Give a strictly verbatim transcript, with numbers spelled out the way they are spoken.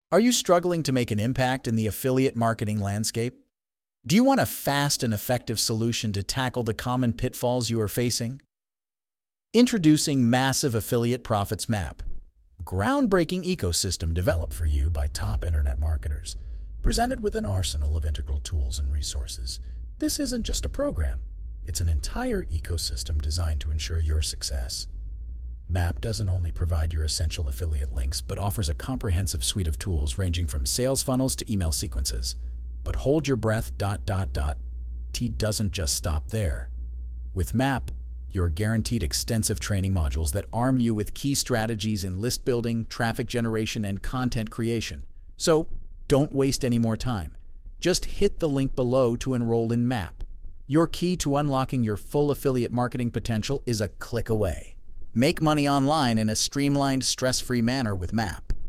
Are you struggling to make an impact in the affiliate marketing landscape? Do you want a fast and effective solution to tackle the common pitfalls you are facing? Introducing Massive Affiliate Profits Map, a groundbreaking ecosystem developed for you by top internet marketers, presented with an arsenal of integral tools and resources. This isn't just a program, it's an entire ecosystem designed to ensure your success. Map doesn't only provide your essential affiliate links, but offers a comprehensive suite of tools ranging from sales funnels to email sequences. But hold your breath, dot, dot, dot. T doesn't just stop there. With Map, you're guaranteed extensive training modules that arm you with key strategies in list building, traffic generation, and content creation. So, don't waste any more time. Just hit the link below to enroll in Map. Your key to unlocking your full affiliate marketing potential is a click away. Make money online in a streamlined, stress-free manner with Map.